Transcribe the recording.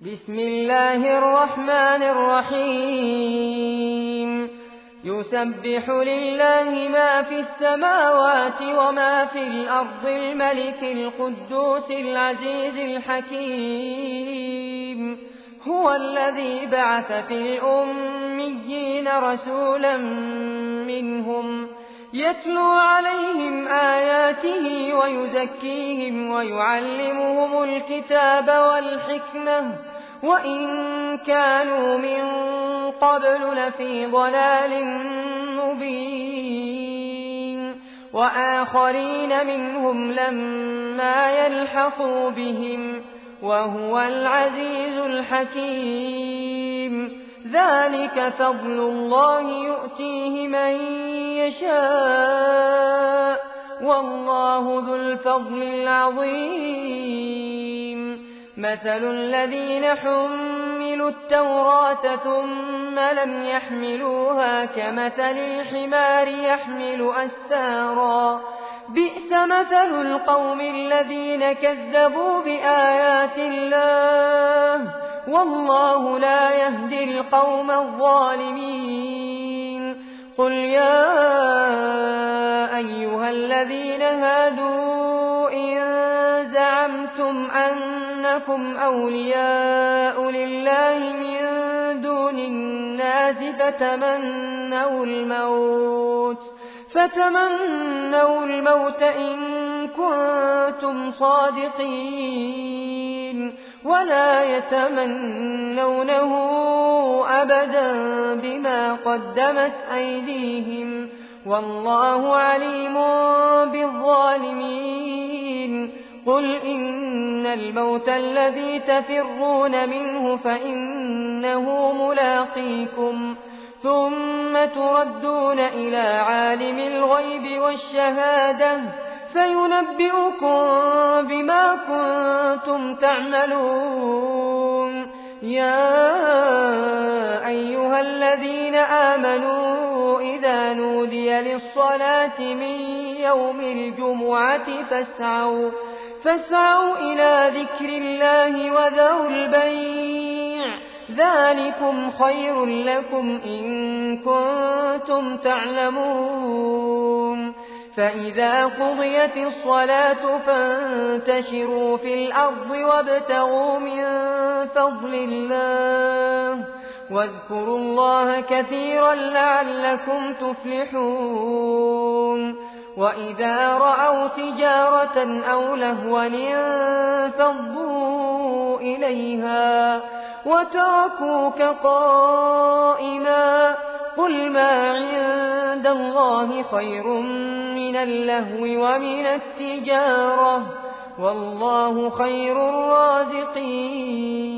بسم الله الرحمن الرحيم يسبح لله ما في السماوات وما في الأرض الملك القدوس العزيز الحكيم هو الذي بعث في الأميين رسولا منهم يتلو عليهم آياته ويزكيهم ويعلمهم الكتاب والحكمة وإن كانوا من قبل لفي ضلال مبين وآخرين منهم لما يلحقوا بهم وهو العزيز الحكيم ذلك فضل الله يؤتيه من يشاء والله ذو الفضل العظيم مثل الذين حملوا التوراة ثم لم يحملوها كمثل الحمار يحمل أسفارا بئس مثل القوم الذين كذبوا بآيات الله والله لا يهدي القوم الظالمين قل يا أيها الذين هادوا إن زعمتم أنكم أولياء لله من دون الناس فتمنوا الموت إن كنتم صادقين ولا يتمنونه أبدا بما قدمت أيديهم والله عليم بالظالمين قل إن الموت الذي تفرون منه فإنه ملاقيكم ثم تردون إلى عالم الغيب والشهادة فينبئكم بما كنتم تعملون يا أيها الذين آمنوا إذا نودي للصلاة من يوم الجمعة فاسعوا إلى ذكر الله وذروا البيع ذلكم خير لكم إن كنتم تعلمون فإذا قضيت الصلاة فانتشروا في الأرض وابتغوا من فضل الله واذكروا الله كثيرا لعلكم تفلحون وإذا رأوا تجارة أو لهوا انفضوا إليها وتركوك قائما قل ما عند الله خير من اللهو ومن التجارة والله خير الرازقين